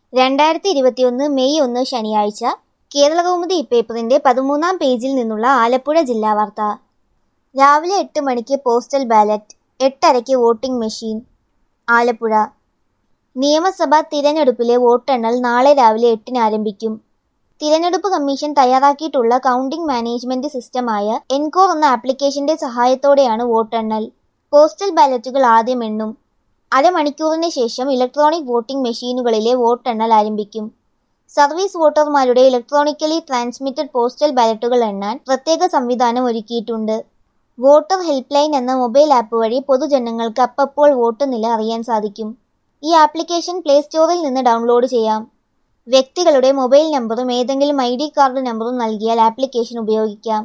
2021 May 1 ശനിയാഴ്ച കേരളകൗമുദി ഇപ്പേപ്പറിന്റെ 13-ാം പേജിൽ നിന്നുള്ള ആലപ്പുഴ ജില്ലാ വാർത്ത. രാവിലെ 8 മണിക്ക് പോസ്റ്റൽ ബാലറ്റ്, 8:30-ക്ക് വോട്ടിംഗ് മെഷീൻ. ആലപ്പുഴ നിയമസഭാ തിരഞ്ഞെടുപ്പിലെ വോട്ടെണ്ണൽ നാളെ രാവിലെ 8-ന് ആരംഭിക്കും. തിരഞ്ഞെടുപ്പ് കമ്മീഷൻ തയ്യാറാക്കിയിട്ടുള്ള കൗണ്ടിംഗ് മാനേജ്മെന്റ് സിസ്റ്റമായ എൻകോർ എന്ന ആപ്ലിക്കേഷന്റെ സഹായത്തോടെയാണ് വോട്ടെണ്ണൽ. പോസ്റ്റൽ ബാലറ്റുകൾ ആദ്യം എണ്ണും. അരമണിക്കൂറിന് ശേഷം ഇലക്ട്രോണിക് വോട്ടിംഗ് മെഷീനുകളിലെ വോട്ടെണ്ണൽ ആരംഭിക്കും. സർവീസ് വോട്ടർമാരുടെ ഇലക്ട്രോണിക്കലി ട്രാൻസ്മിറ്റഡ് പോസ്റ്റൽ ബാലറ്റുകൾ എണ്ണാൻ പ്രത്യേക സംവിധാനം ഒരുക്കിയിട്ടുണ്ട്. വോട്ടർ ഹെൽപ്പ് ലൈൻ എന്ന മൊബൈൽ ആപ്പ് വഴി പൊതുജനങ്ങൾക്ക് അപ്പപ്പോൾ വോട്ട് നില അറിയാൻ സാധിക്കും. ഈ ആപ്ലിക്കേഷൻ പ്ലേ സ്റ്റോറിൽ നിന്ന് ഡൗൺലോഡ് ചെയ്യാം. വ്യക്തികളുടെ മൊബൈൽ നമ്പറും ഏതെങ്കിലും ID കാർഡ് നമ്പറും നൽകിയാൽ ആപ്ലിക്കേഷൻ ഉപയോഗിക്കാം.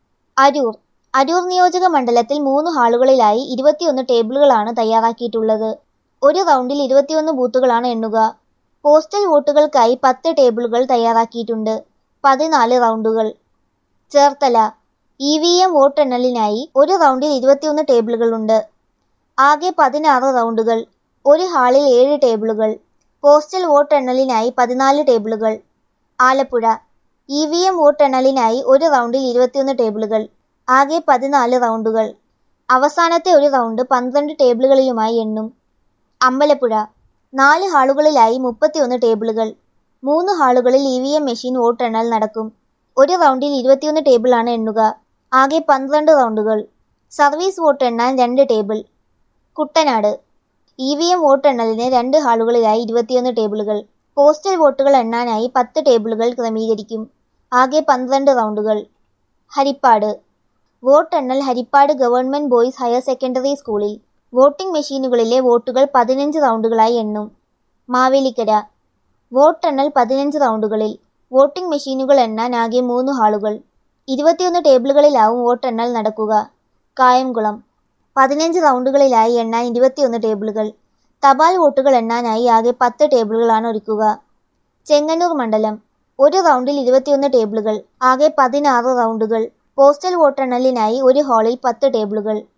അരൂർ നിയോജക മണ്ഡലത്തിൽ 3 ഹാളുകളിലായി 21 ടേബിളുകളാണ് തയ്യാറാക്കിയിട്ടുള്ളത്. ഒരു റൗണ്ടിൽ 21 ബൂത്തുകളാണ് എണ്ണുക. പോസ്റ്റൽ വോട്ടുകൾക്കായി 10 ടേബിളുകൾ തയ്യാറാക്കിയിട്ടുണ്ട്. 14 റൗണ്ടുകൾ. ചേർത്തല EVM വോട്ടെണ്ണലിനായി ഒരു റൗണ്ടിൽ 21 ടേബിളുകളുണ്ട്. ആകെ 16 റൗണ്ടുകൾ. ഒരു ഹാളിൽ 7 ടേബിളുകൾ. പോസ്റ്റൽ വോട്ടെണ്ണലിനായി 14 ടേബിളുകൾ. ആലപ്പുഴ EVM വോട്ടെണ്ണലിനായി ഒരു റൗണ്ടിൽ 21 ടേബിളുകൾ. ആകെ 14 റൗണ്ടുകൾ. അവസാനത്തെ ഒരു റൗണ്ട് 12 ടേബിളുകളിലുമായി എണ്ണും. അമ്പലപ്പുഴ 4 ഹാളുകളിലായി 31 ടേബിളുകൾ. 3 ഹാളുകളിൽ EVM മെഷീൻ വോട്ടെണ്ണൽ നടക്കും. ഒരു റൗണ്ടിൽ 21 ടേബിളാണ് എണ്ണുക. ആകെ 12 റൗണ്ടുകൾ. സർവീസ് വോട്ട് എണ്ണാൻ 2 ടേബിൾ. കുട്ടനാട് EVM വോട്ടെണ്ണലിന് 2 ഹാളുകളിലായി 21 ടേബിളുകൾ. പോസ്റ്റൽ വോട്ടുകൾ എണ്ണാനായി 10 ടേബിളുകൾ ക്രമീകരിക്കും. ആകെ 12 റൗണ്ടുകൾ. ഹരിപ്പാട് വോട്ടെണ്ണൽ Haripad government boys higher secondary സ്കൂളിൽ. വോട്ടിംഗ് മെഷീനുകളിലെ വോട്ടുകൾ 15 റൗണ്ടുകളായി എണ്ണും. മാവേലിക്കര വോട്ടെണ്ണൽ 15 റൗണ്ടുകളിൽ. വോട്ടിംഗ് മെഷീനുകൾ എണ്ണാൻ ആകെ 3 ഹാളുകൾ. 21 ടേബിളുകളിലാവും വോട്ടെണ്ണൽ നടക്കുക. കായംകുളം 15 റൗണ്ടുകളിലായി എണ്ണാൻ 21 ടേബിളുകൾ. തപാൽ വോട്ടുകൾ എണ്ണാനായി ആകെ 10 ടേബിളുകളാണ് ഒരുക്കുക. ചെങ്ങന്നൂർ മണ്ഡലം ഒരു റൗണ്ടിൽ 21 ടേബിളുകൾ. ആകെ 16 റൗണ്ടുകൾ. പോസ്റ്റൽ വോട്ടെണ്ണലിനായി ഒരു ഹാളിൽ 10 ടേബിളുകൾ.